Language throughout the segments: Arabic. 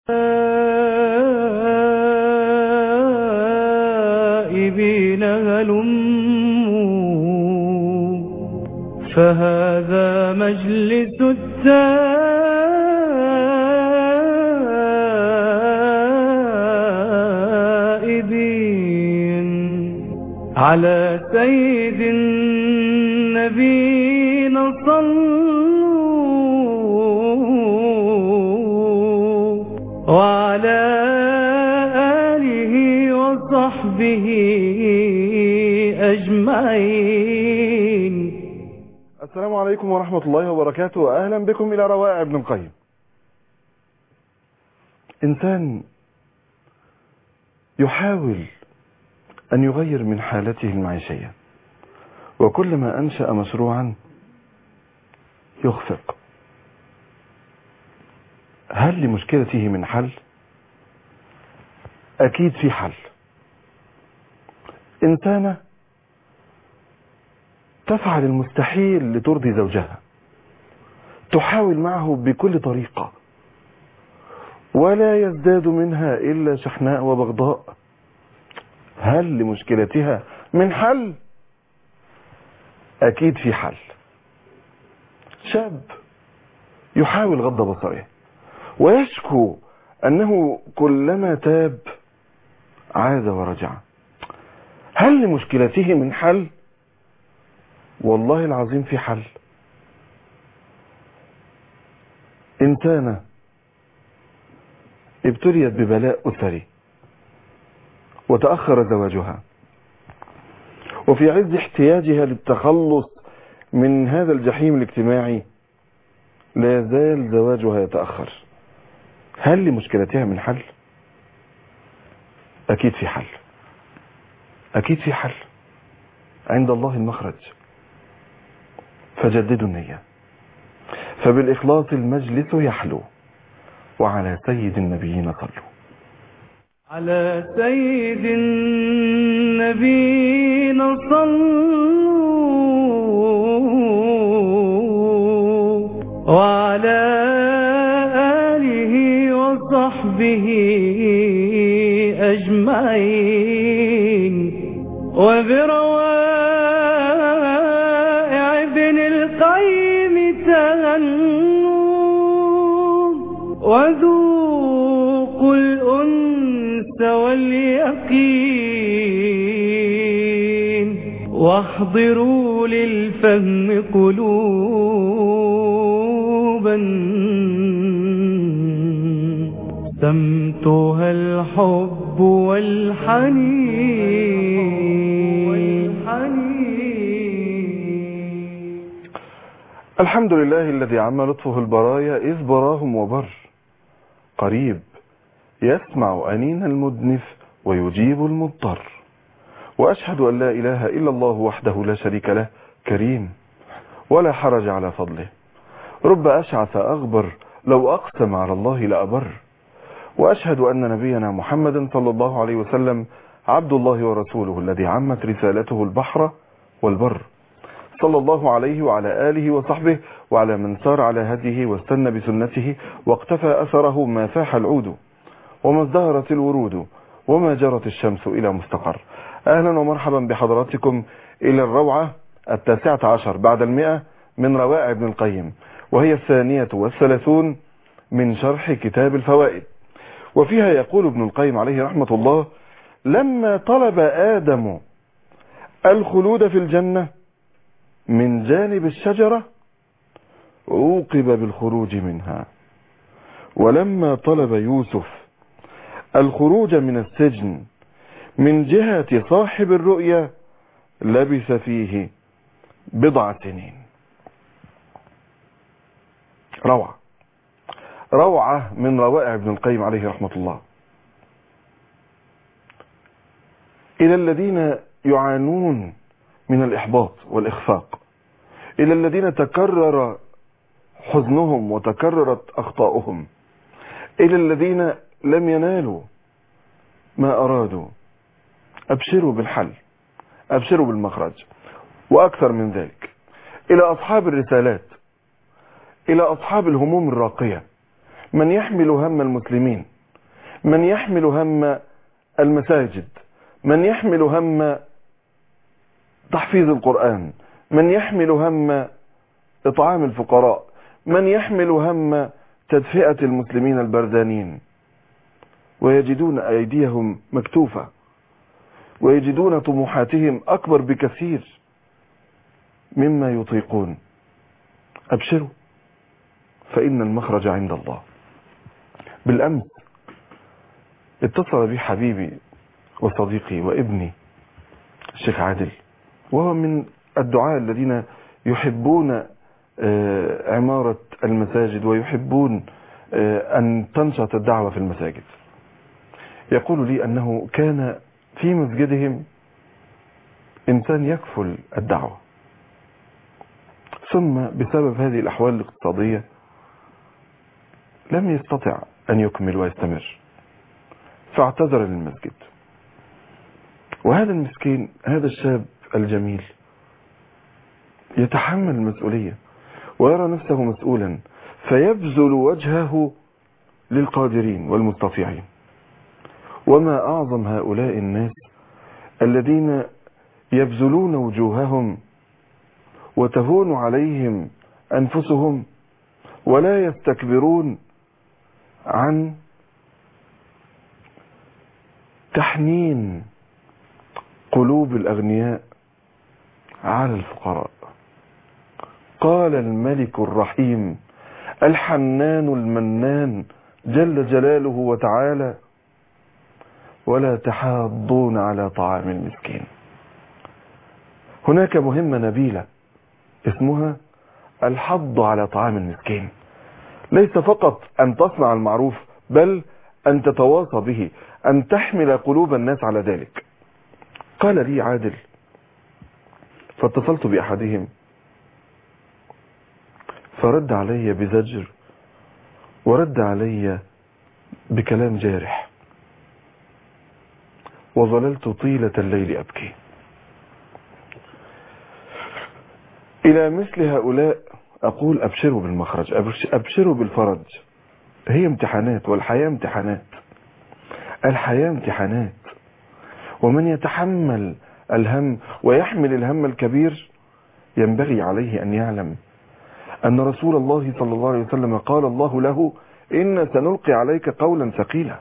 التائبين هلموا فهذا مجلس التائبين على سيد النبينا صلوا وعلى آله وصحبه أجمعين. السلام عليكم ورحمة الله وبركاته. أهلا بكم إلى روائع ابن القيم. إنسان يحاول أن يغير من حالته المعيشية، وكلما أنشأ مشروعا يخفق. هل لمشكلته من حل؟ أكيد في حل. إنسانة تفعل المستحيل لترضي زوجها، تحاول معه بكل طريقة ولا يزداد منها إلا شحناء وبغضاء. هل لمشكلتها من حل؟ أكيد في حل. شاب يحاول غض بصره ويشكو أنه كلما تاب عاد ورجع. هل لمشكلته من حل؟ والله العظيم في حل. إنسانة ابتليت ببلاء أسري وتأخر زواجها، وفي عز احتياجها للتخلص من هذا الجحيم الاجتماعي لا يزال زواجها يتأخر. هل لمشكلتها من حل؟ أكيد في حل. أكيد في حل. عند الله المخرج. فجددوا النية، فبالإخلاص المجلس يحلو، وعلى سيد النبيين صلوا. على سيد النبيين صلوا وعلى آله وصحبه أجمعين. وبروائع ابن القيم تهنوا وذوقوا الأنس واليقين، واحضروا للفهم قلوبا سمتها الحب والحنين. الحمد لله الذي عم لطفه البرايا إذ براهم وبر، قريب يسمع أنين المدنف ويجيب المضطر. وأشهد أن لا إله إلا الله وحده لا شريك له، كريم ولا حرج على فضله. رب أشعث أغبر لو أقسم على الله لأبر. وأشهد أن نبينا محمدا صلى الله عليه وسلم عبد الله ورسوله الذي عمت رسالته البحر والبر، صلى الله عليه وعلى آله وصحبه وعلى من سار على هديه واستنى بسنته واقتفى أثره ما فاح العود وما ازدهرت الورود وما جرت الشمس إلى مستقر. أهلا ومرحبا بحضراتكم إلى الروعة 19 بعد 100 من روائع ابن القيم، وهي 32 من شرح كتاب الفوائد. وفيها يقول ابن القيم عليه رحمة الله: لما طلب آدم الخلود في الجنة من جانب الشجرة عوقب بالخروج منها، ولما طلب يوسف الخروج من السجن من جهة صاحب الرؤيا لبث فيه بضع سنين. روعة من روائع ابن القيم عليه رحمة الله. إلى الذين يعانون من الإحباط والإخفاق، إلى الذين تكرر حزنهم وتكررت أخطاؤهم، إلى الذين لم ينالوا ما أرادوا، أبشروا بالحل، أبشروا بالمخرج. وأكثر من ذلك إلى أصحاب الرسالات، إلى أصحاب الهموم الراقية، من يحمل هم المسلمين من يحمل هم المساجد، من يحمل هم تحفيظ القرآن، من يحمل هم إطعام الفقراء، من يحمل هم تدفئة المسلمين البردانين، ويجدون أيديهم مكتوفة، ويجدون طموحاتهم أكبر بكثير مما يطيقون. أبشروا فإن المخرج عند الله. بالأمس اتصل بي حبيبي وصديقي وابني الشيخ عادل، وهو من الدعاة الذين يحبون عمارة المساجد ويحبون أن تنشط الدعوة في المساجد. يقول لي أنه كان في مسجدهم إنسان يكفل الدعوة، ثم بسبب هذه الأحوال الاقتصادية لم يستطع أن يكمل ويستمر، فاعتذر للمسجد. وهذا المسكين، هذا الشاب الجميل يتحمل المسؤولية ويرى نفسه مسؤولا، فيبذل وجهه للقادرين والمستطيعين. وما أعظم هؤلاء الناس الذين يبذلون وجوههم وتهون عليهم أنفسهم ولا يستكبرون عن تحنين قلوب الأغنياء على الفقراء. قال الملك الرحيم الحنان المنان جل جلاله وتعالى: ولا تحاضون على طعام المسكين. هناك مهمة نبيلة اسمها الحض على طعام المسكين، ليس فقط أن تصنع المعروف، بل أن تتواصى به، أن تحمل قلوب الناس على ذلك. قال لي عادل، فاتصلت بأحدهم فرد علي بزجر ورد علي بكلام جارح، وظللت طيلة الليل أبكي. إلى مثل هؤلاء أقول أبشروا بالمخرج، أبشروا بالفرج. هي امتحانات، والحياة امتحانات، الحياة امتحانات. ومن يتحمل الهم ويحمل الهم الكبير ينبغي عليه أن يعلم أن رسول الله صلى الله عليه وسلم قال الله له: إن سنلقي عليك قولا ثقيلا.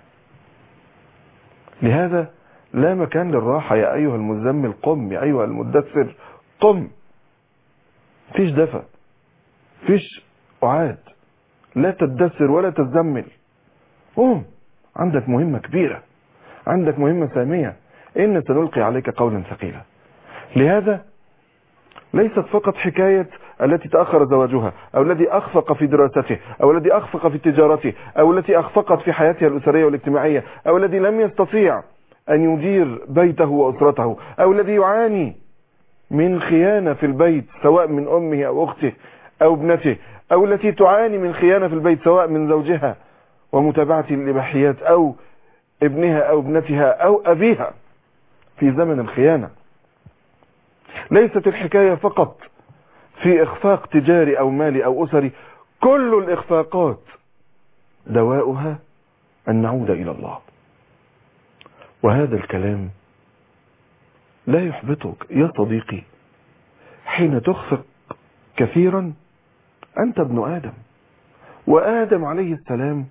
لهذا لا مكان للراحة. يا أيها المزمل قم، يا أيها المدثر قم. فيش دفع، فيش أعاد، لا تدثر ولا تزمل. قم، عندك مهمة كبيرة، عندك مهمة سامية. إن سنلقي عليك قولا ثقيلا. لهذا ليست فقط حكاية التي تأخر زواجها، أو الذي أخفق في دراسته، أو الذي أخفق في تجارته، أو التي أخفقت في حياتها الأسرية والاجتماعية، أو الذي لم يستطيع أن يدير بيته وأسرته، أو الذي يعاني من خيانة في البيت سواء من أمه أو أخته أو ابنته، أو التي تعاني من خيانة في البيت سواء من زوجها ومتابعة الإباحيات، أو ابنها أو ابنتها أو أبيها في زمن الخيانة. ليست الحكاية فقط في إخفاق تجاري أو مالي أو أسري، كل الإخفاقات دواؤها أن نعود إلى الله. وهذا الكلام لا يحبطك يا صديقي. حين تخفق كثيرا أنت ابن آدم، وآدم عليه السلام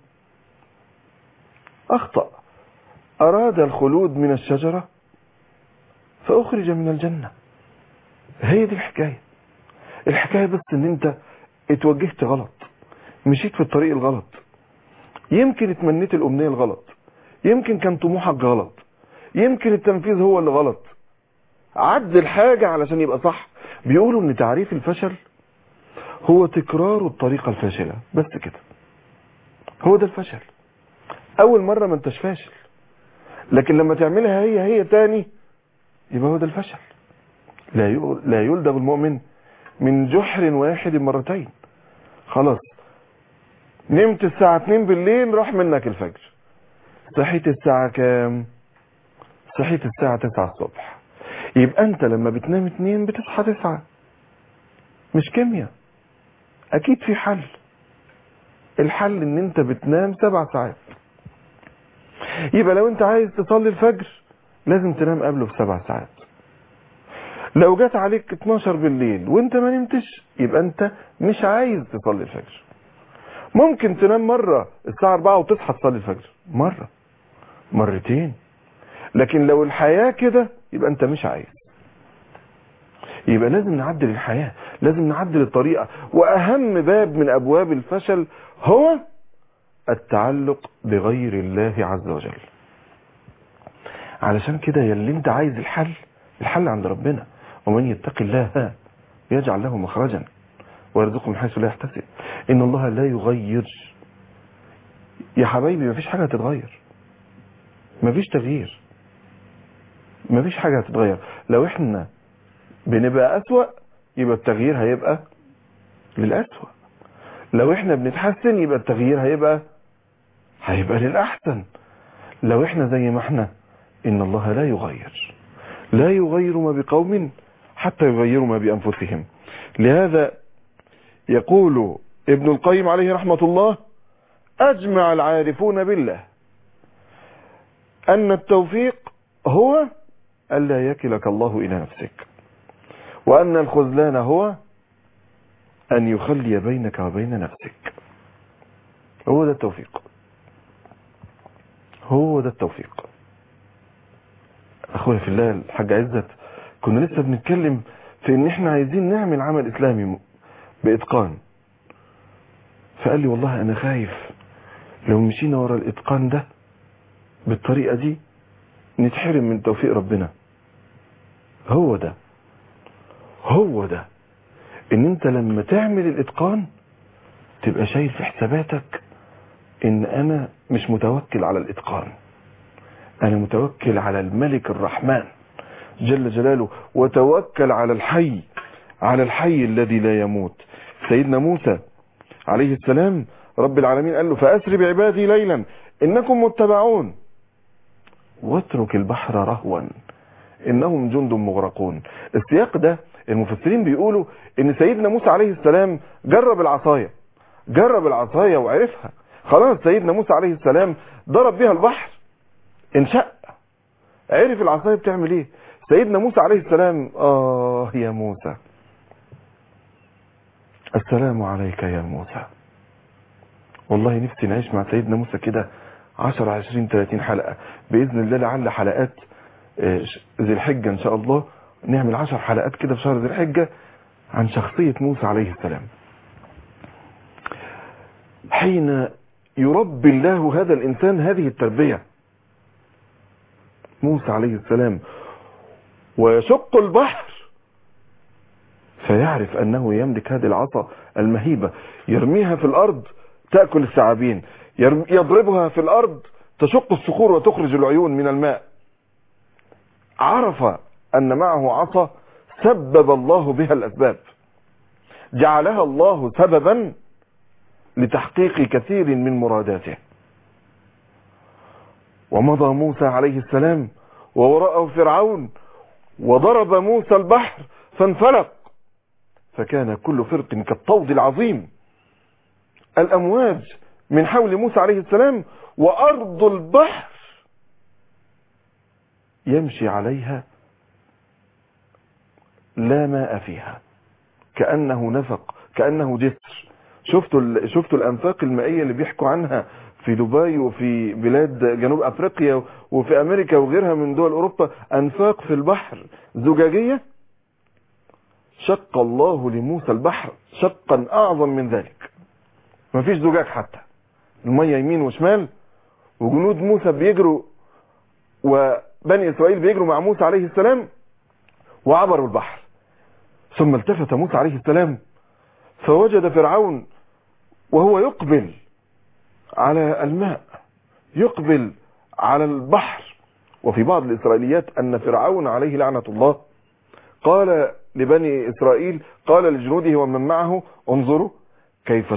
أخطأ، أراد الخلود من الشجرة فأخرج من الجنة. هي دي الحكاية. الحكاية بس ان انت اتوجهت غلط، مشيت في الطريق الغلط، يمكن اتمنيت الأمنية الغلط، يمكن كان طموحك غلط، يمكن التنفيذ هو اللي غلط. عدل حاجة علشان يبقى صح. بيقولوا ان تعريف الفشل هو تكرار الطريقة الفاشلة، بس كده. هو ده الفشل. اول مرة ما انتش فاشل، لكن لما تعملها هي تاني يبقى هو ده الفشل. لا يلدغ المؤمن من جحر واحد مرتين. خلاص، نمت الساعة 2 بالليل راح منك الفجر، صحيت الساعة كام؟ صحيت الساعة 9 الصبح. يبقى انت لما بتنام 2 بتصحى 9. مش كيمياء، اكيد في حل. الحل ان انت بتنام 7 ساعات. يبقى لو انت عايز تصلي الفجر لازم تنام قبله ب7 ساعات. لو جات عليك 12 بالليل وانت ما نمتش يبقى انت مش عايز تصلي الفجر. ممكن تنام مرة الساعة 4 وتصحى تصلي الفجر، مرة مرتين، لكن لو الحياة كده يبقى انت مش عايز. يبقى لازم نعدل الحياة، لازم نعدل الطريقة. واهم باب من ابواب الفشل هو التعلق بغير الله عز وجل. علشان كده يلي انت عايز الحل عند ربنا. ومن يتق الله يجعل له مخرجا ويرزقه من حيث لا يحتسب. ان الله لا يغير. يا حبايبي مفيش حاجة هتتغير، مفيش تغيير، مفيش حاجة هتتغير. لو احنا بنبقى أسوأ يبقى التغيير هيبقى للأسوأ. لو احنا بنتحسن يبقى التغيير هيبقى للأحسن. لو احنا زي ما احنا إن الله لا يغير ما بقوم حتى يغيروا ما بأنفسهم. لهذا يقول ابن القيم عليه رحمة الله: أجمع العارفون بالله أن التوفيق هو ألا يكلك الله إلى نفسك، وأن الخذلان هو أن يخلي بينك وبين نفسك. هو ده التوفيق، هو ده التوفيق. أخويا في الله الحاج عزت، كنا لسه بنتكلم في إن إحنا عايزين نعمل عمل إسلامي بإتقان، فقال لي والله أنا خايف لو مشينا ورا الإتقان ده بالطريقة دي نتحرم من توفيق ربنا. هو ده ان انت لما تعمل الاتقان تبقى شايل في حساباتك ان انا مش متوكل على الاتقان، انا متوكل على الملك الرحمن جل جلاله، وتوكل على الحي الذي لا يموت. سيدنا موسى عليه السلام رب العالمين قال له: فأسر بعبادي ليلا إنكم متبعون واترك البحر رهوا إنهم جند مغرقون. السياق ده المفسرين بيقولوا إن سيدنا موسى عليه السلام جرب العصاية وعرفها. خلاص سيدنا موسى عليه السلام ضرب بها البحر انشق، عرف العصاية بتعمل ايه. سيدنا موسى عليه السلام: يا موسى، السلام عليك يا موسى. والله نفسي نعيش مع سيدنا موسى كده 10 20 30 حلقة بإذن الله، لعل حلقات ذي الحجة إن شاء الله نعمل 10 حلقات كده في شهر ذي الحجة عن شخصية موسى عليه السلام. حين يربي الله هذا الإنسان هذه التربية، موسى عليه السلام، ويشق البحر فيعرف أنه يملك هذه العصا المهيبة، يرميها في الأرض تأكل الثعابين، يضربها في الأرض تشق الصخور وتخرج العيون من الماء. عرف أن معه عصا سبب الله بها الأسباب، جعلها الله سببا لتحقيق كثير من مراداته. ومضى موسى عليه السلام ووراءه فرعون، وضرب موسى البحر فانفلق، فكان كل فرق كالطود العظيم. الأمواج من حول موسى عليه السلام، وأرض البحر يمشي عليها لا ماء فيها، كأنه نفق، كأنه جسر. شفتوا الأنفاق المائية اللي بيحكوا عنها في دبي وفي بلاد جنوب أفريقيا وفي أمريكا وغيرها من دول أوروبا، أنفاق في البحر زجاجية. شق الله لموسى البحر شقا أعظم من ذلك، مفيش زجاج حتى، المية يمين وشمال، وجنود موسى بيجروا وبني إسرائيل بيجروا مع موسى عليه السلام وعبروا البحر. ثم التفت موسى عليه السلام فوجد فرعون وهو يقبل على الماء، يقبل على البحر. وفي بعض الإسرائيليات أن فرعون عليه لعنة الله قال لبني إسرائيل، قال لجنوده ومن معه: انظروا كيف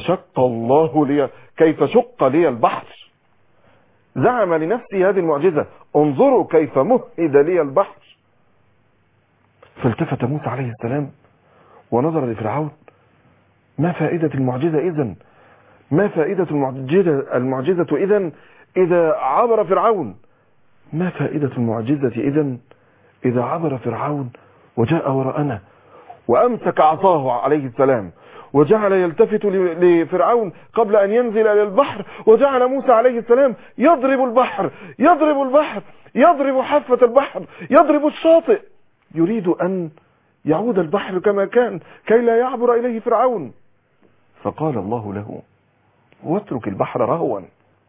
شق لي البحر. زعم لنفسه هذه المعجزة: انظروا كيف مهد لي البحر. فالتفت موسى عليه السلام ونظر لفرعون: ما فائدة المعجزة إذن؟ ما فائدة المعجزة إذن إذا عبر فرعون. ما فائدة المعجزة إذن إذا عبر فرعون وجاء وراءنا وأمسك عصاه عليه السلام وجعل يلتفت لفرعون قبل أن ينزل إلى البحر، وجعل موسى عليه السلام يضرب البحر يضرب حافة البحر، يضرب الشاطئ، يريد أن يعود البحر كما كان كي لا يعبر إليه فرعون. فقال الله له واترك البحر رهوا.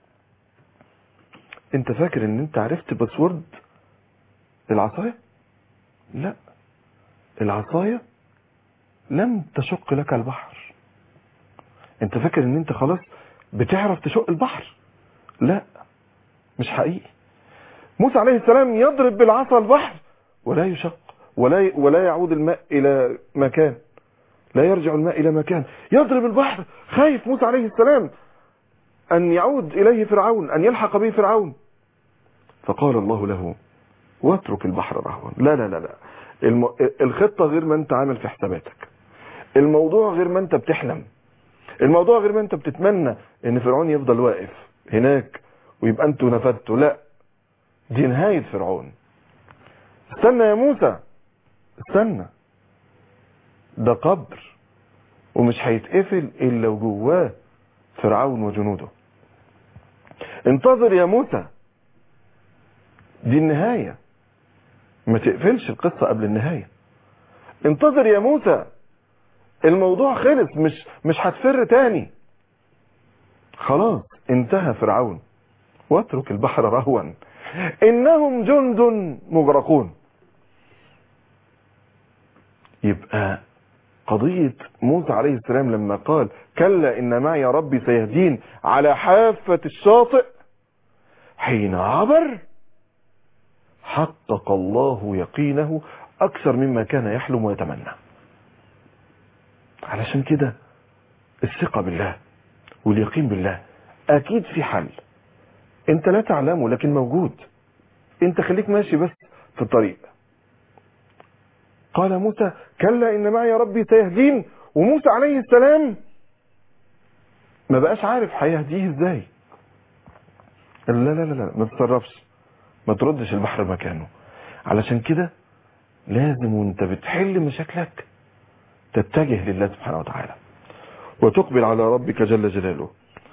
انت فاكر ان انت عرفت باسورد العصاية؟ لا، العصاية لم تشق لك البحر. انت فاكر ان انت خلاص بتعرف تشق البحر؟ لا، مش حقيقي. موسى عليه السلام يضرب بالعصا البحر ولا يشق ولا يعود الماء الى مكان، لا يرجع الماء الى مكان. يضرب البحر، خايف موسى عليه السلام ان يعود اليه فرعون، ان يلحق به فرعون. فقال الله له واترك البحر رهوا. لا لا لا لا، الخطة غير ما انت عامل في حساباتك، الموضوع غير ما انت بتحلم، الموضوع غير ما انت بتتمنى ان فرعون يفضل واقف هناك ويبقى انتوا نفدتوا. لا، دي نهاية فرعون. استنى يا موسى، استنى، ده قبر ومش هيتقفل الا وجواه فرعون وجنوده. انتظر يا موسى، دي النهاية، ما تقفلش القصة قبل النهاية. انتظر يا موسى، الموضوع خلص، مش هتفر تاني، خلاص انتهى فرعون. واترك البحر رهوا انهم جند مغرقون. يبقى قضية موسى عليه السلام لما قال كلا إن معي ربي سيهدين على حافة الشاطئ، حين عبر حقق الله يقينه أكثر مما كان يحلم ويتمنى. علشان كده الثقة بالله واليقين بالله أكيد في حل، أنت لا تعلمه لكن موجود، أنت خليك ماشي بس في الطريق. قال موسى كلا إن معي ربي سيهدين، وموسى عليه السلام ما بقاش عارف هيهديه ازاي. لا لا لا لا، ما تتصرفش، ما تردش البحر مكانه. علشان كده لازم وانت بتحل مشاكلك تتجه لله سبحانه وتعالى وتقبل على ربك جل جلاله.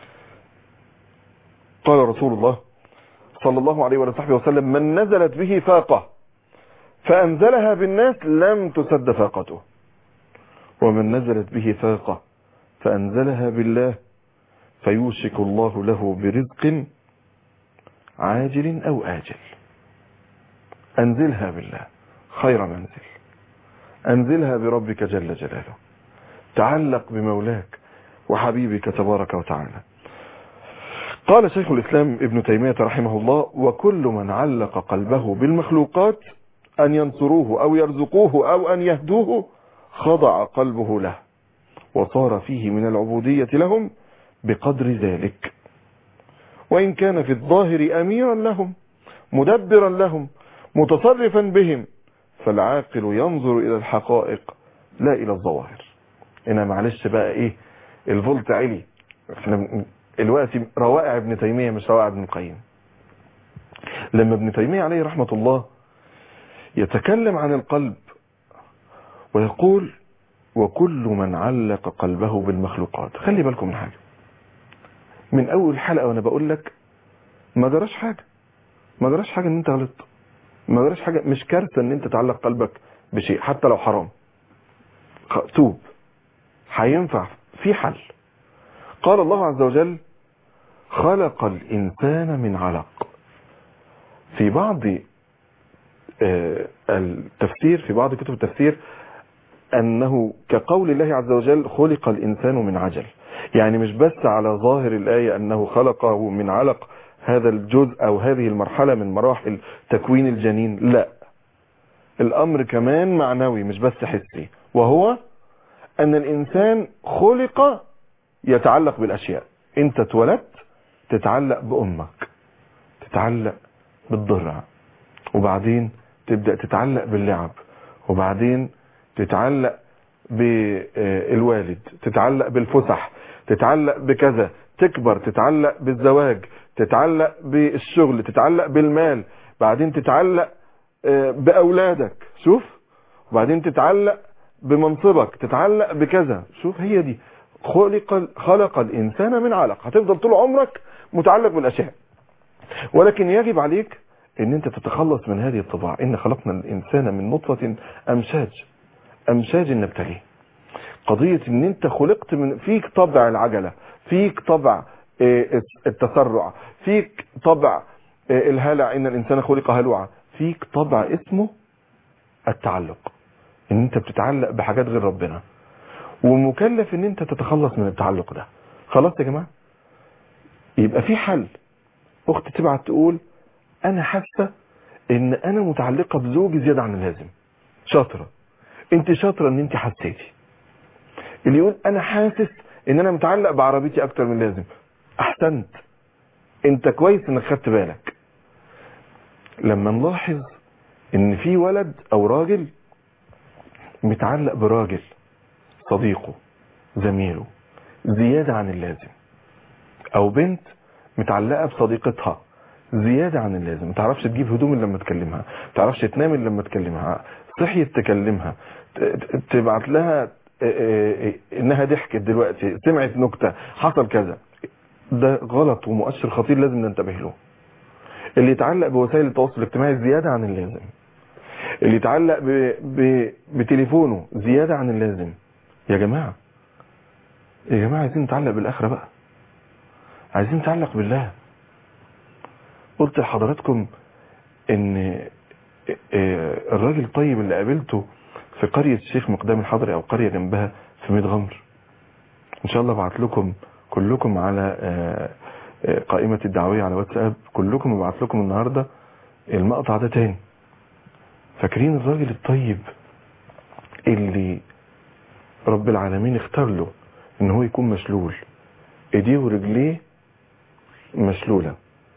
قال رسول الله صلى الله عليه وصحبه وسلم من نزلت به فاقة فأنزلها بالناس لم تسد فاقته، ومن نزلت به فاقة فأنزلها بالله فيوشك الله له برزق عاجل أو آجل. أنزلها بالله خير منزل، أنزلها بربك جل جلاله، تعلق بمولاك وحبيبك تبارك وتعالى. قال شيخ الإسلام ابن تيمية رحمه الله وكل من علق قلبه بالمخلوقات أن ينصروه أو يرزقوه أو أن يهدوه خضع قلبه له وصار فيه من العبودية لهم بقدر ذلك، وإن كان في الظاهر أميرا لهم مدبرا لهم متصرفا بهم، فالعاقل ينظر إلى الحقائق لا إلى الظواهر. هنا معلش بقى إيه، الفولت علي، احنا الوقت روائع ابن تيمية مش روائع ابن القيم. لما ابن تيمية عليه رحمة الله يتكلم عن القلب ويقول وكل من علق قلبه بالمخلوقات. خلي بالكم من حاجة، من اول حلقة وانا بقول لك ما جراش حاجة، ما جراش حاجة ان انت غلطت، ما جراش حاجة، مش كارثة ان انت تعلق قلبك بشيء حتى لو حرام. توب، هينفع، في حل. قال الله عز وجل خلق الانسان من علق. في بعض التفسير، في بعض كتب التفسير انه كقول الله عز وجل خلق الانسان من عجل، يعني مش بس على ظاهر الآية انه خلقه من علق هذا الجزء او هذه المرحلة من مراحل تكوين الجنين، لا، الامر كمان معنوي مش بس حسي، وهو ان الانسان خلق يتعلق بالاشياء. انت اتولدت تتعلق بامك، تتعلق بالضرع، وبعدين تبدأ تتعلق باللعب، وبعدين تتعلق بالوالد، تتعلق بالفسح، تتعلق بكذا، تكبر تتعلق بالزواج، تتعلق بالشغل، تتعلق بالمال، بعدين تتعلق بأولادك، شوف، وبعدين تتعلق بمنصبك، تتعلق بكذا. شوف، هي دي خلق الإنسان من علق. هتفضل طول عمرك متعلق بالأشياء، ولكن يجب عليك ان انت تتخلص من هذه الطباع. ان خلقنا الإنسان من نطفة أمشاج نبتليه. قضية ان انت خلقت فيك طبع العجلة، فيك طبع التسرع، فيك طبع الهلع، ان الانسان خلق هلوعا، فيك طبع اسمه التعلق، ان انت بتتعلق بحاجات غير ربنا، ومكلف ان انت تتخلص من التعلق ده. خلاص يا جماعة؟ يبقى في حل. اخت تبعت تقول انا حاسة ان انا متعلقة بزوجي زيادة عن اللازم. شاطرة، انت شاطرة ان انت حسيتي. اللي يقول انا حاسس ان انا متعلق بعربيتي اكتر من اللازم، احسنت، انت كويس انك خدت بالك. لما نلاحظ ان في ولد او راجل متعلق براجل صديقه زميله زيادة عن اللازم، او بنت متعلقة بصديقتها زيادة عن اللازم، ما تعرفش تجيب هدوم الا لما تكلمها، ما تعرفش تنام الا لما تكلمها، صحيت تكلمها، تبعت لها انها ضحكت دلوقتي، سمعت نكتة، حصل كذا. ده غلط ومؤشر خطير لازم ننتبه له. اللي يتعلق بوسائل التواصل الاجتماعي زيادة عن اللازم، اللي يتعلق بتليفونه زيادة عن اللازم. يا جماعة عايزين نتعلق بالآخرة بقى، عايزين نتعلق بالله. قلت لحضراتكم ان الراجل الطيب اللي قابلته في قرية الشيخ مقدام الحضري او قرية جنبها في ميت غمر، ان شاء الله ابعت لكم كلكم على قائمة الدعوية على واتساب، كلكم ابعت لكم النهاردة المقطع ده تاني. فاكرين الراجل الطيب اللي رب العالمين اختار له ان هو يكون مشلول، ايديه ورجليه مشلولة،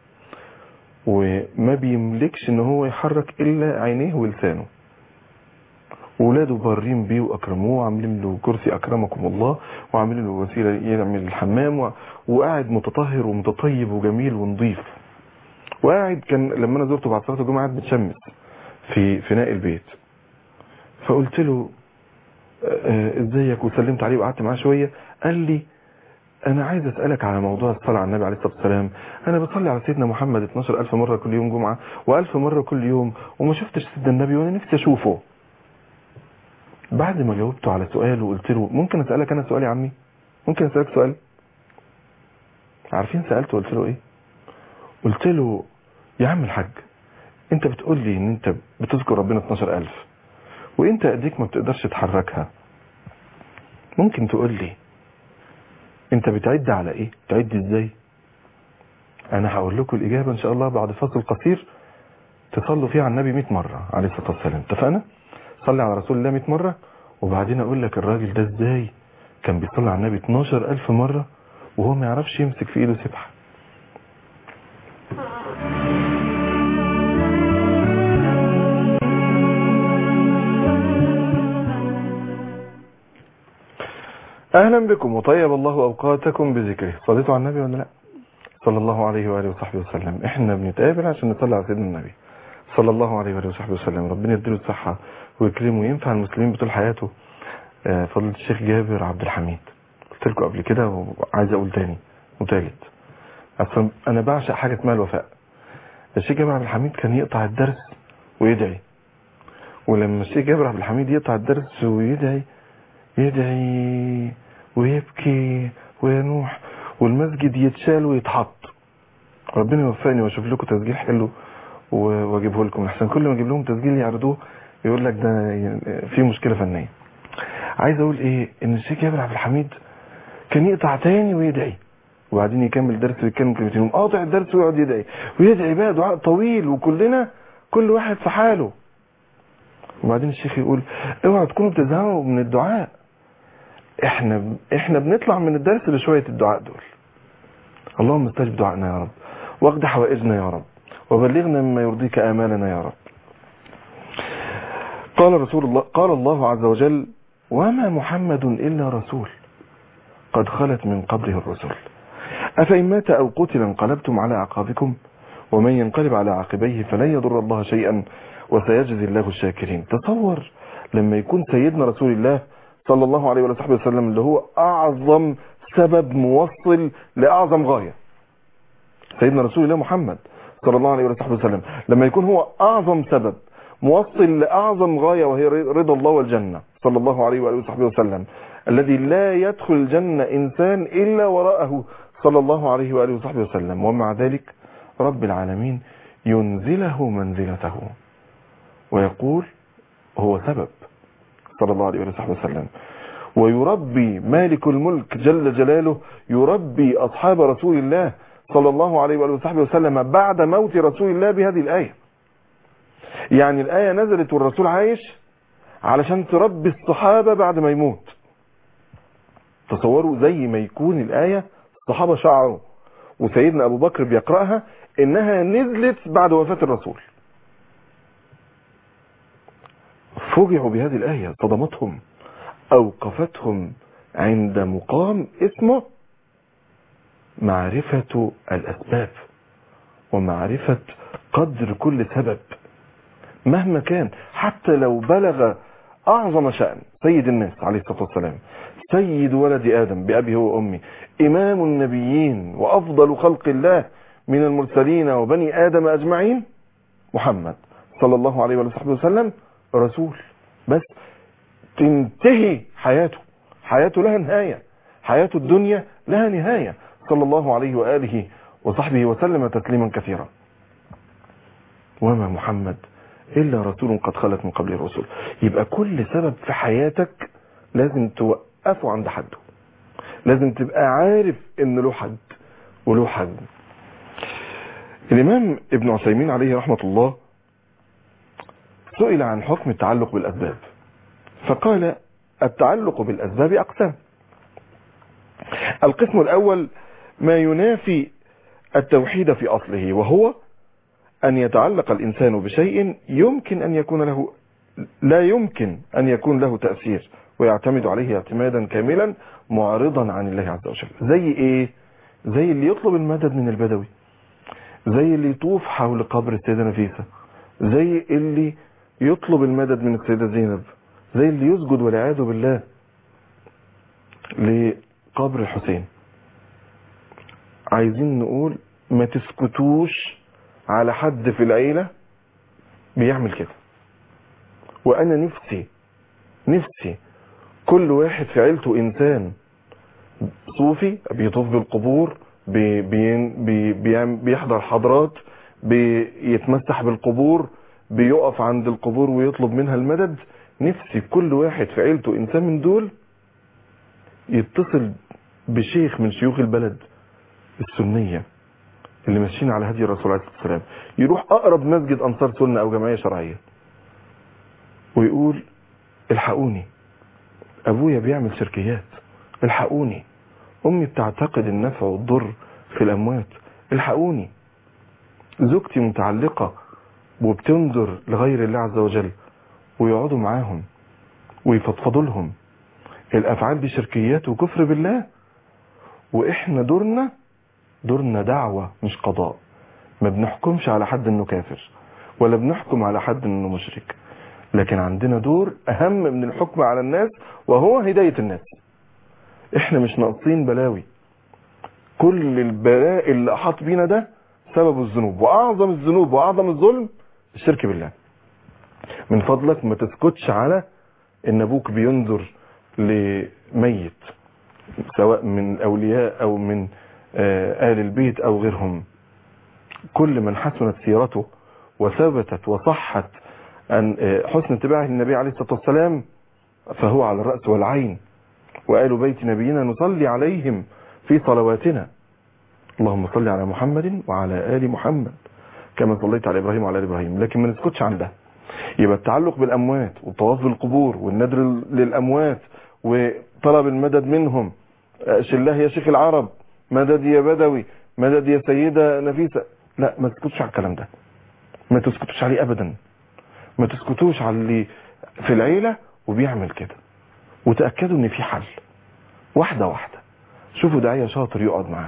وما بيملكش ان هو يحرك الا عينيه ولسانه، ولاده بارين بيه واكرموه وعاملين له كرسي اكرمكم الله، وعاملين له وسيله يعمل الحمام، وقاعد متطهر ومتطيب وجميل ونظيف. وقاعد كان لما انا زرته بعد صلاه الجمعه قاعد متشمس في فناء البيت. فقلت له ازيك، وسلمت عليه وقعدت معاه شويه. قال لي انا عايز اسالك على موضوع الصلاه على النبي عليه الصلاه والسلام. انا بصلي على سيدنا محمد 12000 مره كل يوم جمعه و1000 مره كل يوم، وما شفتش سيدنا النبي وانا نفسي اشوفه. بعد ما جاوبته على سؤاله وقلت له ممكن اسالك انا سؤال يا عمي؟ ممكن اسالك سؤال؟ عارفين سالته قلت له ايه؟ قلت له يا عم الحاج، انت بتقول لي ان انت بتذكر ربنا 12000 وانت ايديك ما بتقدرش تحركها، ممكن تقول لي انت بتعد على ايه؟ بتعد ازاي؟ انا هقول لكم الاجابه ان شاء الله بعد فاصل قصير تصلوا فيه على النبي 100 مره عليه الصلاه والسلام. اتفقنا؟ صلي على رسول الله 100 مره، وبعدين اقول لك الراجل ده ازاي كان بيصلي على النبي 12000 مره وهو ما يعرفش يمسك في ايده سبحه. اهلا بكم وطيب الله اوقاتكم بذكره. صليتوا على النبي ولا لا؟ صلى الله عليه واله وصحبه وسلم. احنا بنتقابل عشان نصلي على سيدنا النبي صلى الله عليه واله وصحبه وسلم. ربنا يديله الصحه ويكرمه وينفع المسلمين بطول حياته. فضيله الشيخ جابر عبد الحميد، قلت لكم قبل كده وعايز اقول تاني وتالت، اصلا انا بعشق حاجه اسمها الوفاء. الشيخ جابر عبد الحميد كان يقطع الدرس ويدعي، ولما الشيخ جابر عبد الحميد يقطع الدرس ويدعي يدعي ويبكي وينوح والمسجد يتشال ويتحط. ربنا يوفقني واشوف لكم تسجيل حلو واجيبه لكم، احسن كل ما اجيب لهم تسجيل يعرضوه يقول لك ده في مشكله فنيه. عايز اقول ايه؟ ان الشيخ جابر عبد الحميد كان يقطع تاني ويدعي، وبعدين يكمل درس ويتكلم كلمتين، قاطع الدرس ويقعد يدعي ويدعي بقى دعاء طويل، وكلنا كل واحد في حاله. وبعدين الشيخ يقول اوعوا تكونوا بتزهقوا من الدعاء، احنا بنطلع من الدرس بشويه الدعاء دول. اللهم استجب دعائنا يا رب، واقض حوائجنا يا رب، وبلغنا مما يرضيك آمالنا يا رب. قال الله عز وجل وما محمد إلا رسول قد خلت من قبله الرسل أفإن مات أو قتل انقلبتم على أعقابكم ومن ينقلب على عقبيه فلن يضر الله شيئا وسيجزي الله الشاكرين. تصور لما يكون سيدنا رسول الله صلى الله عليه وصحبه وسلم اللي هو أعظم سبب موصل لأعظم غاية، سيدنا رسول الله محمد صلى الله عليه وصحبه وسلم لما يكون هو أعظم سبب موصل لأعظم غاية وهي رضا الله والجنة، صلى الله عليه وصحبه وسلم الذي لا يدخل الجنة إنسان إلا وراءه صلى الله عليه وآله وصحبه وسلم، ومع ذلك رب العالمين ينزله منزلته ويقول هو سبب صلى الله عليه وصحبه وسلم. ويربي مالك الملك جل جلاله يربي أصحاب رسول الله صلى الله عليه وآله وصحبه وسلم بعد موت رسول الله بهذه الآية. يعني الآية نزلت والرسول عايش علشان تربي الصحابة بعد ما يموت. تصوروا زي ما يكون الآية الصحابة شعروا وسيدنا أبو بكر بيقرأها إنها نزلت بعد وفاة الرسول، فوجعوا بهذه الآية، صدمتهم، أوقفتهم عند مقام اسمه معرفة الأسباب ومعرفة قدر كل سبب مهما كان، حتى لو بلغ أعظم شأن سيد الناس عليه الصلاة والسلام، سيد ولد آدم بأبيه وأمي، إمام النبيين وأفضل خلق الله من المرسلين وبني آدم أجمعين، محمد صلى الله عليه وصحبه وسلم رسول، بس تنتهي حياته لها نهاية، حياة الدنيا لها نهاية، صلى الله عليه وآله وصحبه وسلم تسليما كثيرا. وما محمد إلا رسول قد خلت من قبل الرسل. يبقى كل سبب في حياتك لازم توقفه عند حده، لازم تبقى عارف ان له حد وله حد. الإمام ابن عثيمين عليه رحمة الله سئل عن حكم التعلق بالأسباب فقال التعلق بالأسباب أقسام. القسم الأول ما ينافي التوحيد في أصله، وهو أن يتعلق الإنسان بشيء يمكن أن يكون له لا يمكن أن يكون له تأثير ويعتمد عليه اعتمادا كاملا معرضا عن الله عز وجل. زي إيه؟ زي اللي يطلب المدد من البدوي، زي اللي يطوف حول قبر السيدة نفيسة، زي اللي يطلب المدد من السيدة زينب، زي اللي يسجد والعياذ بالله لقبر الحسين. عايزين نقول ما تسكتوش على حد في العيلة بيعمل كده. وأنا نفسي كل واحد في عيلته إنسان صوفي بيطوف بالقبور، بيحضر حضرات، بيتمسح بالقبور، بيقف عند القبور ويطلب منها المدد. نفسي كل واحد في عيلته إنسان من دول يتصل بشيخ من شيوخ البلد السنية اللي ماشيين على هدي الرسول عليه الصلاة والسلام، يروح أقرب مسجد أنصار سنة أو جمعية شرعية ويقول الحقوني، أبويا بيعمل شركيات، الحقوني، أمي بتعتقد النفع والضر في الأموات، الحقوني، زوجتي متعلقة وبتنظر لغير الله عز وجل، ويقعدوا معاهم ويفضفضوا لهم. الأفعال دي شركيات وكفر بالله، وإحنا دورنا دعوة مش قضاء. ما بنحكمش على حد انه كافر ولا بنحكم على حد انه مشرك، لكن عندنا دور اهم من الحكم على الناس وهو هداية الناس. احنا مش ناقصين بلاوي، كل البلاء اللي احاط بينا ده سبب الذنوب، واعظم الذنوب واعظم الظلم الشرك بالله. من فضلك ما تسكتش على ان ابوك بينظر لميت سواء من اولياء او من آل البيت او غيرهم. كل من حسنت سيرته وثبتت وصحت أن حسن اتباعه للنبي عليه الصلاة والسلام فهو على الرأس والعين. وآل بيت نبينا نصلي عليهم في صلواتنا، اللهم صل على محمد وعلى آل محمد كما صليت على إبراهيم وعلى آل إبراهيم. لكن ما نسكتش عن ده. يبقى التعلق بالأموات والطواف بالقبور والندر للأموات وطلب المدد منهم، شله يا شيخ العرب، مدد يا بدوي، مدد يا سيدة نفيسة، لا ما تسكتوش على الكلام ده، ما تسكتوش عليه أبدا. ما تسكتوش على اللي في العيلة وبيعمل كده، وتأكدوا ان في حل. واحدة واحدة، شوفوا داعية شاطر يقعد معاه،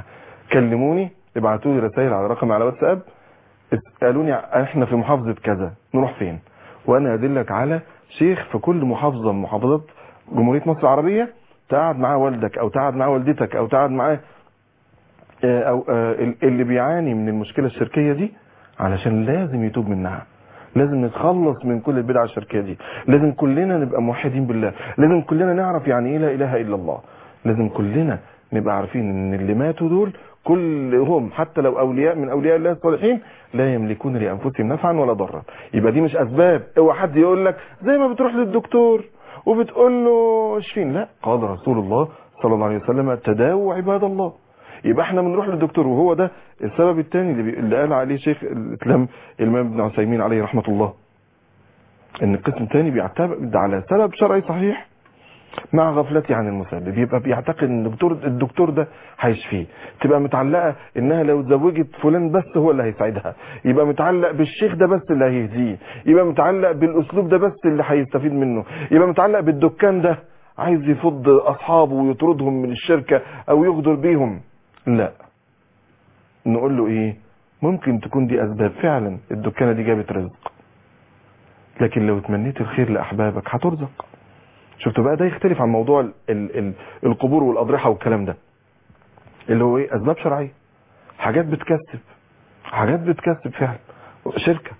كلموني، ابعتوا لي رسائل على رقم على واتساب، اسالوني احنا في محافظه كذا نروح فين، وانا ادلك على شيخ في كل محافظه من محافظات جمهوريه مصر العربيه، تقعد معاه والدك او تقعد معاه والدتك او تقعد معاه او اللي بيعاني من المشكله الشركيه دي، علشان لازم يتوب منها. لازم نتخلص من كل البدع الشركيه دي. لازم كلنا نبقى موحدين بالله. لازم كلنا نعرف يعني ايه لا اله الا الله. لازم كلنا نبقى عارفين ان اللي ماتوا دول كلهم حتى لو اولياء من اولياء الله الصالحين لا يملكون لانفسهم نفعا ولا ضرا. يبقى دي مش اسباب. اوعى حد يقول لك زي ما بتروح للدكتور وبتقول له اشفين. لا، قال رسول الله صلى الله عليه وسلم تداووا عباد الله. يبقى احنا بنروح للدكتور، وهو ده السبب الثاني اللي قال عليه شيخ الاسلام الامام ابن عثيمين عليه رحمه الله، ان القسم الثاني بيعتمد على سبب شرعي صحيح مع غفلتي عن المسبب. يبقى بيعتقد ان الدكتور ده هيشفيه، تبقى متعلقه انها لو زوجت فلان بس هو اللي هيساعدها، يبقى متعلق بالشيخ ده بس اللي هيهديه، يبقى متعلق بالاسلوب ده بس اللي هيستفيد منه، يبقى متعلق بالدكان ده عايز يفض اصحابه ويطردهم من الشركه او يغدر بيهم. لا، نقول له ايه؟ ممكن تكون دي اسباب فعلا، الدكانه دي جابت رزق، لكن لو تمنيت الخير لاحبابك هترزق. شفتوا بقى؟ ده يختلف عن موضوع القبور والاضرحه والكلام ده، اللي هو ايه؟ اسباب شرعيه، حاجات بتكسب فعلا شركه.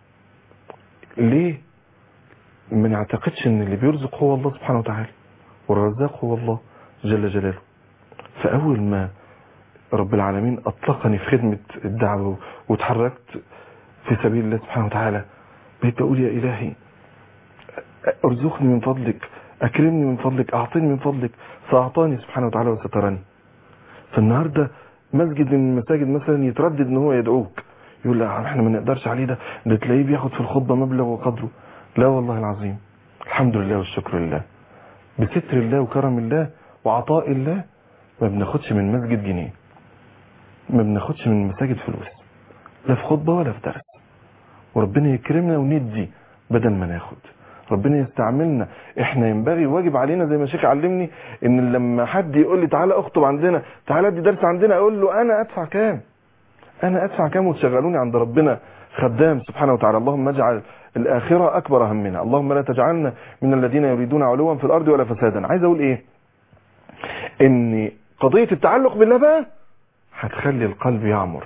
ليه ما نعتقدش ان اللي بيرزق هو الله سبحانه وتعالى، والرزاق هو الله جل جلاله؟ فاول ما رب العالمين اطلقني في خدمه الدعوه وتحركت في سبيل الله سبحانه وتعالى، بقيت بقول يا الهي ارزقني من فضلك، اكرمني من فضلك، اعطيني من فضلك، فاعطاني سبحانه وتعالى وسترني. فالنهارده مسجد من المساجد مثلا يتردد ان هو يدعوك، يقول لا احنا ما نقدرش عليه، ده تلاقيه بياخد في الخطبه مبلغ وقدره. لا والله العظيم، الحمد لله والشكر لله، بستر الله وكرم الله وعطاء الله ما بناخدش من مسجد جنيه، ما بناخدش من المساجد فلوس، لا في خطبه ولا في درس. وربنا يكرمنا وندي بدل ما ناخد. ربنا يستعملنا. احنا ينبغي واجب علينا زي ما الشيخ علمني ان لما حد يقول لي تعالى اخطب عندنا، تعالى ادي درس عندنا، اقول له انا ادفع كام؟ انا ادفع كام وتشغلوني عند ربنا خدام سبحانه وتعالى. اللهم اجعل الاخره اكبر همنا، اللهم لا تجعلنا من الذين يريدون علوا في الارض ولا فسادا. عايز اقول ايه؟ ان قضيه التعلق بالله بقى هتخلي القلب يعمر.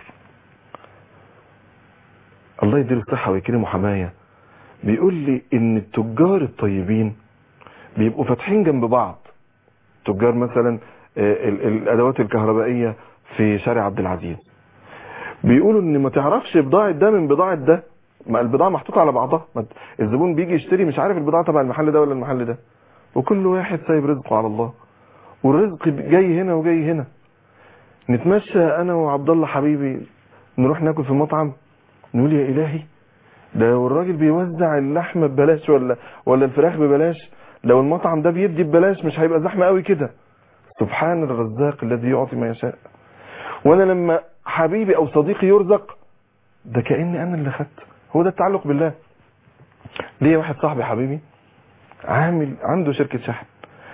الله يديله الصحه ويكرمه حمايه بيقول لي ان التجار الطيبين بيبقوا فاتحين جنب بعض. تجار مثلا الادوات الكهربائيه في شارع عبد العزيز، بيقولوا ان ما تعرفش بضاعه ده من بضاعه ده، ما البضاعه محطوطه على بعضها، الزبون بيجي يشتري مش عارف البضاعه تبع المحل ده ولا المحل ده، وكل واحد سايب رزقه على الله، والرزق جاي هنا وجاي هنا. نتمشى انا وعبد الله حبيبي نروح ناكل في مطعم، نقول يا الهي ده والراجل بيوزع اللحمه ببلاش ولا الفراخ ببلاش، لو المطعم ده بيدي ببلاش مش هيبقى زحمه قوي كده. سبحان الرزاق الذي يعطي ما يشاء. وانا لما حبيبي او صديقي يرزق ده كاني انا اللي خدت. هو ده التعلق بالله. ليه واحد صاحبي حبيبي عنده شركه شحن،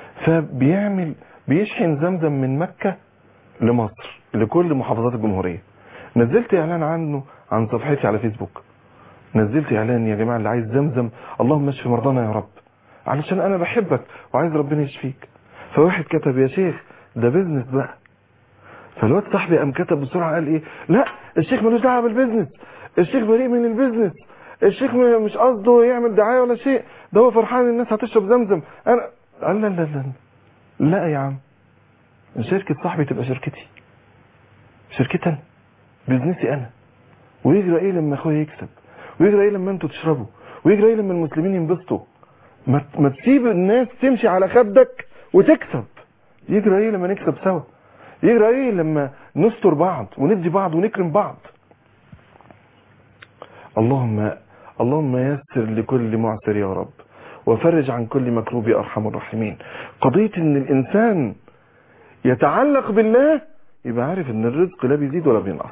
بيشحن زمزم من مكه لمصر لكل محافظات الجمهوريه. نزلت اعلان عنه عن صفحتي على فيسبوك، نزلت اعلان يا جماعه اللي عايز زمزم اللهم اشف مرضانا يا رب، علشان انا بحبك وعايز ربنا يشفيك. فواحد كتب يا شيخ ده بيزنس بقى. فالواد صاحبي قام كتب بسرعه قال ايه؟ لا الشيخ ملوش دعوه بالبيزنس، الشيخ بريء من البيزنس، الشيخ مش قصده يعمل دعايه ولا شيء، ده هو فرحان الناس هتشرب زمزم. انا قال لا لا لا لا يا عم، شركه صاحبي تبقى شركتي، شركتي انا، بيزنسي انا. ويجرى ايه لما اخويا يكسب، ويجرى ايه لما انتوا تشربوا، ويجرى ايه لما المسلمين ينبسطوا. ما تسيب الناس تمشي على خدك وتكسب. يجرى ايه لما نكسب سوا، يجرى ايه لما نستر بعض وندي بعض ونكرم بعض. اللهم يسر لكل معسر يا رب، وفرج عن كل مكروب يا ارحم الراحمين. قضيه ان الانسان يتعلق بالله يبقى عارف ان الرزق لا بيزيد ولا بينقص،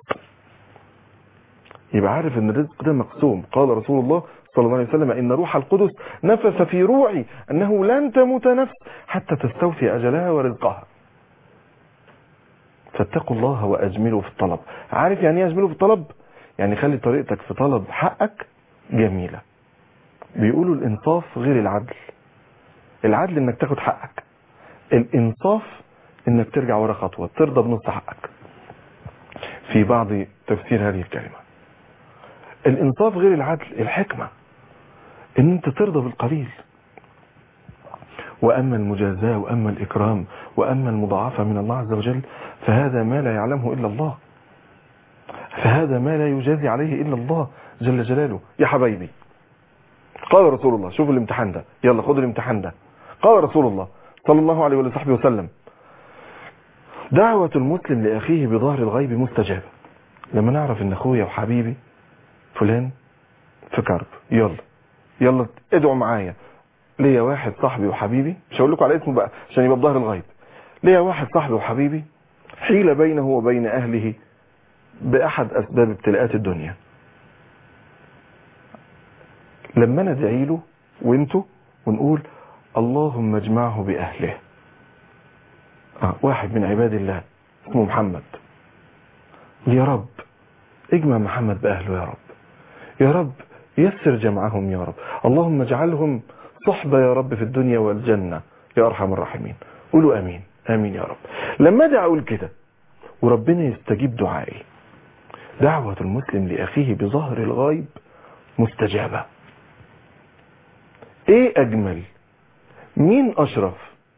يبقى عارف ان الرزق ده مقسوم. قال رسول الله صلى الله عليه وسلم ان روح القدس نفث في روعي انه لن تموت نفس حتى تستوفي اجلها ورزقها. فاتقوا الله وأجملوا في الطلب. عارف يعني ايه أجملوا في الطلب؟ يعني خلي طريقتك في طلب حقك جميلة. بيقولوا الإنصاف غير العدل. العدل إنك تاخد حقك، الإنصاف إنك ترجع ورا خطوة ترضى بنص حقك. في بعض تفسير هذه الكلمة الإنصاف غير العدل، الحكمة إن أنت ترضى بالقليل. وأما المجازاة وأما الإكرام وأما المضاعفة من الله عز وجل فهذا ما لا يعلمه إلا الله، فهذا ما لا يجازي عليه إلا الله جل جلاله. يا حبايبي قال رسول الله، شوف الامتحان ده، يلا خد الامتحان ده. قال رسول الله صلى الله عليه وصحبه وسلم: دعوة المسلم لأخيه بظهر الغيب مستجابة. لما نعرف ان اخويا وحبيبي فلان في كرب، يلا ادعوا معايا. ليا واحد صاحبي وحبيبي، مش هقول لكم على اسمه بقى عشان يبقى بظهر الغيب، ليا واحد صاحبي وحبيبي حيل بينه وبين اهله باحد اسباب ابتلاءات الدنيا. لما ندعي له وانتوا ونقول اللهم اجمعه باهله. واحد من عباد الله اسمه محمد، يا رب اجمع محمد باهله، يا رب، يا رب يسر جمعهم، يا رب، اللهم اجعلهم صحبة يا رب في الدنيا والجنة يا ارحم الراحمين. قولوا امين امين يا رب. لما ادعي اقول كده وربنا يستجيب دعائي، دعوة المسلم لاخيه بظهر الغيب مستجابة. ايه اجمل؟ مين اشرف؟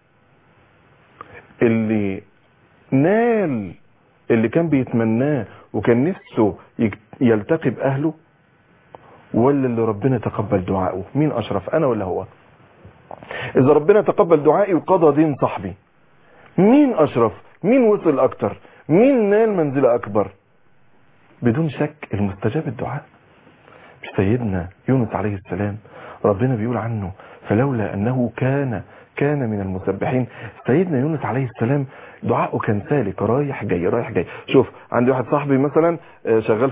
اللي نال اللي كان بيتمناه وكان نفسه يلتقي باهله، ولا اللي ربنا تقبل دعائه؟ مين اشرف، انا ولا هو؟ اذا ربنا تقبل دعائي وقضى دين صاحبي، مين اشرف؟ مين وصل اكتر؟ مين نال منزلة اكبر؟ بدون شك المستجاب الدعاء. مش سيدنا يونس عليه السلام ربنا بيقول عنه فلولا انه كان من المسبحين. سيدنا يونس عليه السلام دعاءه كان سالك، رايح جاي رايح جاي. شوف عندي واحد صاحبي مثلا شغال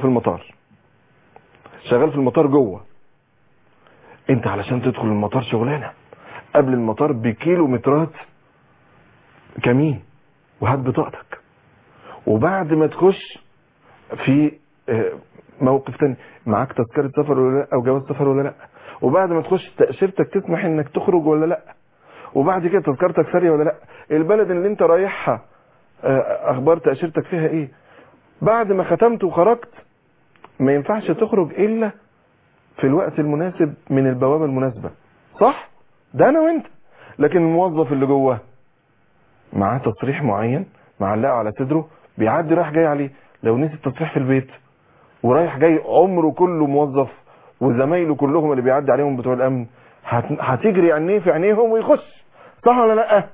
في المطار جوه. انت علشان تدخل المطار شغلانه، قبل المطار بكيلومترات كمين وهات بطاقتك، وبعد ما تخش في موقف تاني معاك تذكرة سفر ولا لا او جواز سفر ولا لا، وبعد ما تخش تأشيرتك تسمح انك تخرج ولا لا، وبعد كده تذكرتك سارية ولا لا، البلد اللي انت رايحها اخبار تأشيرتك فيها ايه، بعد ما ختمت وخرجت ما ينفعش تخرج الا في الوقت المناسب من البوابة المناسبة، صح؟ ده انا وانت. لكن الموظف اللي جوه معاه تصريح معين معلقه على صدره بيعدي رايح جاي عليه، لو نسي التصريح في البيت ورايح جاي عمره كله موظف وزمايله كلهم اللي بيعدي عليهم بتوع الامن هتجري عينيه في عينيهم ويخش، صح ولا لا؟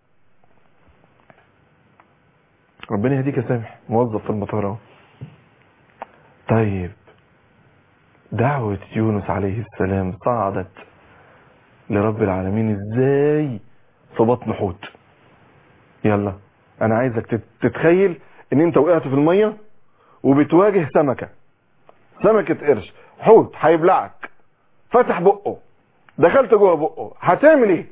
ربنا يهديك يا سامح، موظف في المطار اهو. طيب دعوة يونس عليه السلام صعدت لرب العالمين ازاي؟ في بطن حوت. يلا انا عايزك تتخيل ان انت وقعت في المية وبتواجه سمكة قرش، حوت هيبلعك، فتح بقه، دخلت جوه بقه، هتعمل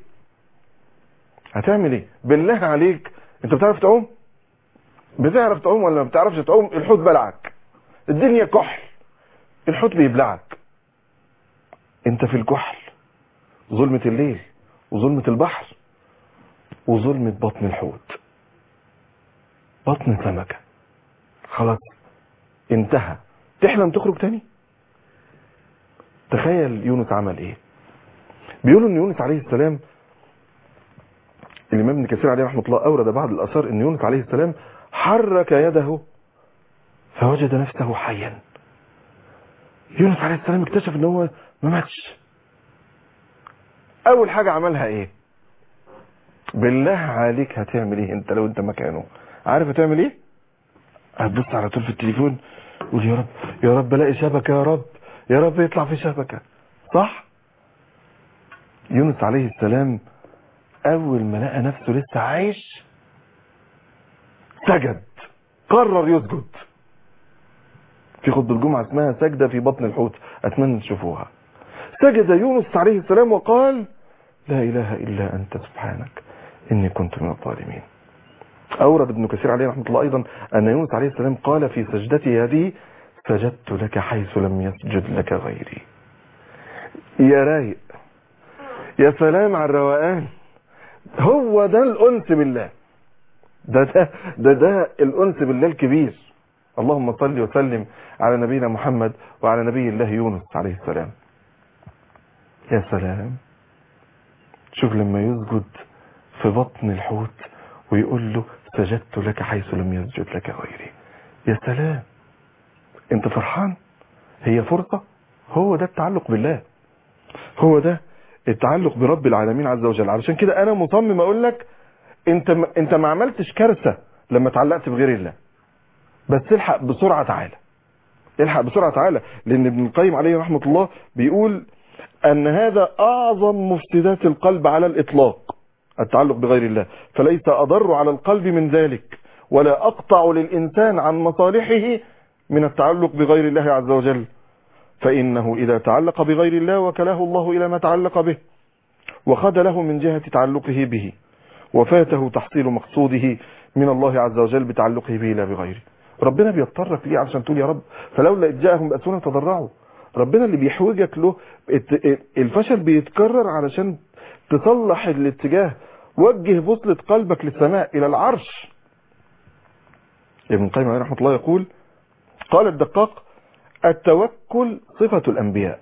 ايه؟ بالله عليك انت بتعرف تعوم ولا ما بتعرفش تعوم؟ الحوت بلعك، الدنيا كحل، الحوت بيبلعك، انت في الكحل، ظلمة الليل وظلمة البحر وظلمة بطن الحوت، بطن سمكة، خلاص انتهى. تحلم تخرج تاني؟ تخيل يونس عمل ايه. بيقولوا ان يونس عليه السلام، الامام ابن كثير عليه رحمه الله اورد بعض الاثار ان يونس عليه السلام حرك يده فوجد نفسه حيا. يونس عليه السلام اكتشف ان هو ما ماتش. اول حاجه عملها ايه؟ بالله عليك هتعمل ايه انت لو انت مكانه؟ عارف هتعمل ايه؟ هتبص على طول في التليفون قول يا رب يا رب الاقي شبكه، يا رب يطلع في شبكه، صح؟ يونس عليه السلام اول ما لقى نفسه لسه عايش سجد، قرر يسجد. في خطبة الجمعة اسمها سجدة في بطن الحوت، اتمنى تشوفوها. سجد يونس عليه السلام وقال لا اله الا انت سبحانك اني كنت من الظالمين. أورد ابن كثير عليه رحمة الله أيضا أن يونس عليه السلام قال في سجدته هذه: سجدت لك حيث لم يسجد لك غيري. يا رايق، يا سلام على الروقان. هو ده الأنس بالله، ده الأنس بالله الكبير. اللهم صل وسلم على نبينا محمد وعلى نبي الله يونس عليه السلام. يا سلام، شوف لما يسجد في بطن الحوت ويقول له: سجدت لك حيث لم يسجد لك غيري. يا سلام، انت فرحان؟ هي فرصة. هو ده التعلق بالله، هو ده التعلق برب العالمين عز وجل. علشان كده انا مصمم اقول لك: انت ما عملتش كارثة لما تعلقت بغير الله، بس الحق بسرعة تعالى، الحق بسرعة تعالى. لان ابن القيم عليه رحمة الله بيقول ان هذا اعظم مفسدات القلب على الاطلاق، التعلق بغير الله، فليس اضر على القلب من ذلك، ولا اقطع للانسان عن مصالحه من التعلق بغير الله عز وجل. فانه اذا تعلق بغير الله وكله الله الى ما تعلق به، وخذله من جهة تعلقه به، وفاته تحصيل مقصوده من الله عز وجل بتعلقه به لا بغيره. ربنا بيضطرك ليه علشان تقول يا رب فلولا إذ جاءهم بأسونا تضرعوا. ربنا اللي بيحوجك له. الفشل بيتكرر علشان تصلح الاتجاه. وجه بوصلة قلبك للسماء إلى العرش. ابن القيم عليه رحمة الله يقول: قال الدقاق: التوكل صفة الأنبياء،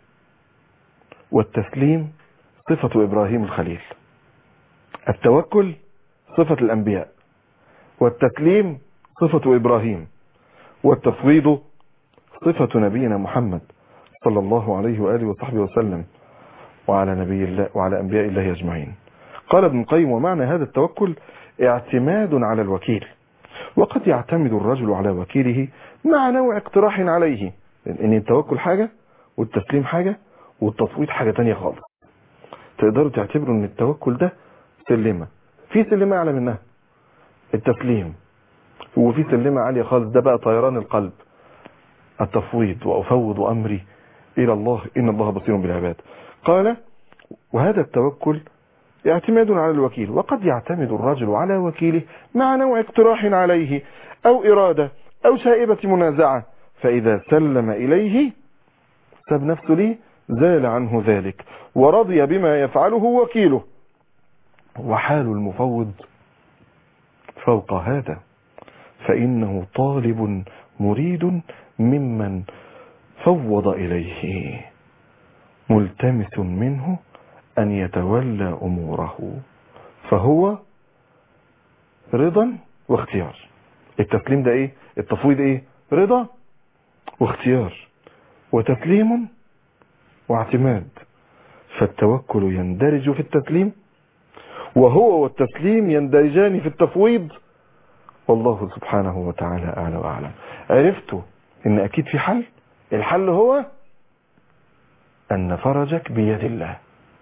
والتسليم صفة إبراهيم الخليل. التوكل صفة الأنبياء، والتسليم صفة إبراهيم، والتفويض صفة نبينا محمد صلى الله عليه وآله وصحبه وسلم، وعلى نبي الله وعلى أنبياء الله أجمعين. قال ابن القيم: ومعنى هذا التوكل اعتماد على الوكيل، وقد يعتمد الرجل على وكيله مع نوع اقتراح عليه. ان التوكل حاجة، والتسليم حاجة، والتفويض حاجة تانية خالص. تقدروا تعتبروا ان التوكل ده سلمة، في سلمة اعلى منها التسليم، وفي سلمة عالية خالص، ده بقى طيران القلب، التفويض: وأفوض أمري إلى الله إن الله بصير بالعباد. قال: وهذا التوكل اعتماد على الوكيل، وقد يعتمد الرجل على وكيله مع نوع اقتراح عليه، أو إرادة، أو شائبة منازعة، فإذا سلم إليه ساب نفسه ليه زال عنه ذلك، ورضي بما يفعله وكيله. وحال المفوض فوق هذا، فإنه طالب مريد ممن فوض إليه، ملتمس منه أن يتولى أموره، فهو رضا واختيار. التسليم ده إيه؟ التفويض إيه؟ رضا واختيار، وتسليم واعتماد. فالتوكل يندرج في التسليم، وهو والتسليم يندرجان في التفويض، والله سبحانه وتعالى أعلى وأعلم. عرفتوا إن أكيد في حل؟ الحل هو أن فرجك بيد الله.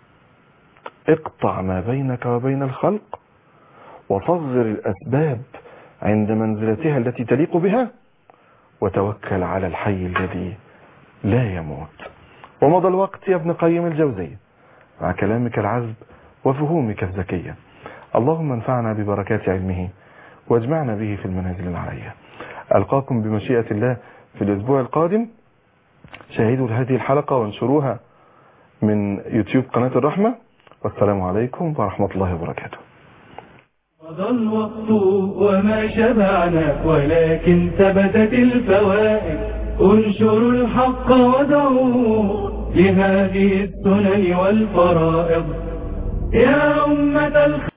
اقطع ما بينك وبين الخلق، وصغر الأسباب عند منزلتها التي تليق بها، وتوكل على الحي الذي لا يموت. ومضى الوقت يا ابن قيم الجوزية مع كلامك العذب وفهومك الذكية. اللهم انفعنا ببركات علمه، واجمعنا به في المنازل العليا. ألقاكم بمشيئة الله في الأسبوع القادم. شاهدوا هذه الحلقة وانشروها من يوتيوب قناة الرحمة. والسلام عليكم ورحمة الله وبركاته. مضى الوقت وما شبعنا، ولكن ثبتت الفوائد. انشروا الحق ودعوا لهذه السنن والفرائض يا أمة